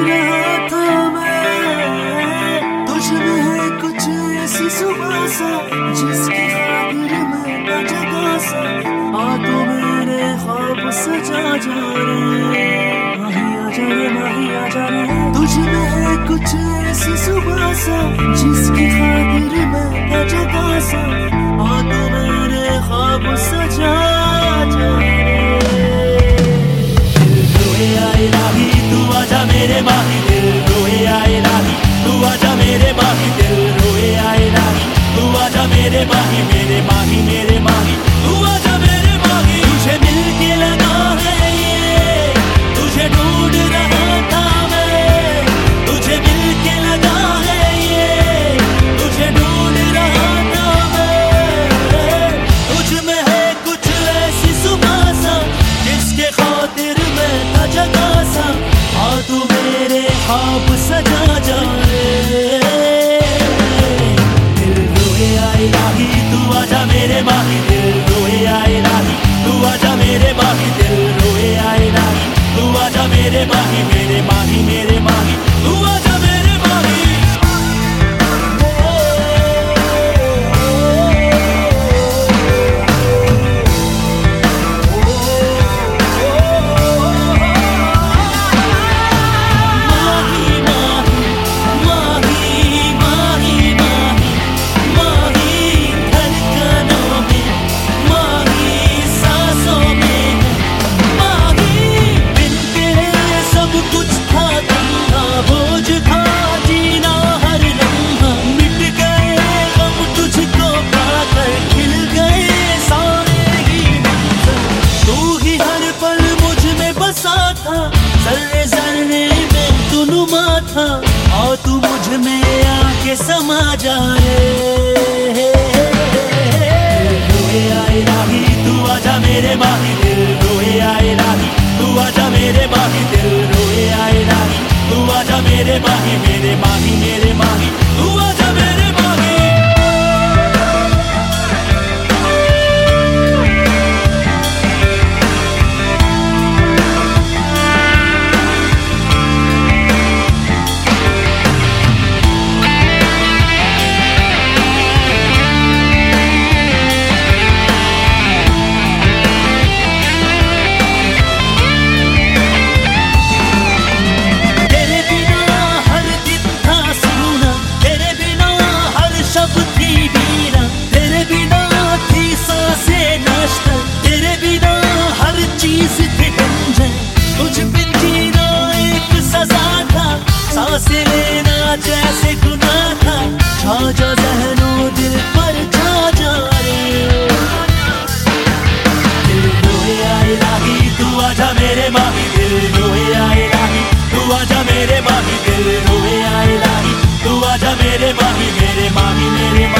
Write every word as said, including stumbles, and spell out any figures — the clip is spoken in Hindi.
रहा था मैं, तुझ में है कुछ ऐसी सुबह सा जिसकी खातिर मैं न जगा सा। आ तो मेरे ख्वाब सजा जा रे, माही आजा रे, माही आजा रे। तुझ में है कुछ ऐसी सुबह सा जिसकी खातिर मैं न जगा सा। आ तो मेरे ख्वाब सजा जा रे। तू आजा मेरे माही, दिल रोए आए राही। तू आजा मेरे माही, दिल रोए आए राही। तू आजा मेरे माही, मेरे माही, मेरे माही। तू आजा मेरे माही। तुझे मिल के लगा है ये, तुझे ढूंढ रहा था मैं। तुझे मिल के लगा है ये, तुझे ढूंढ रहा था मैं। तुझ में है कुछ ऐसी सुबह सा जिसके खातिर मैं था जगा सा। आ तू मेरे ख्वाब सजा जा रे, दिल रोए आए राही। तू आजा मेरे माही, दिल रोए आए राही। तू आजा मेरे माही, दिल रोए आए राही। तू आजा मेरे माही, मेरे माही, मेरे माही। तू आजा मेरे माही। जर्रे जर्रे में तू नुमा था, और तू मुझ में आके समा जा रे। रोए आए राही, तू आजा मेरे माही, दिल रोए आए राही। तू आजा मेरे माही, दिल रोए आए राही। तू आजा मेरे माही, मेरे माही, मेरे माही। तू आजा मेरे माही। सांसें लेना जैसे गुनाह था, छा जा ज़हनों दिल पर छा जा रे। दिल रोए आए राही, तू आजा मेरे माही, दिल रोए आए राही। तू आजा मेरे माही, दिल रोए आए राही। तू आजा मेरे माही, मेरे माही, मेरे माही।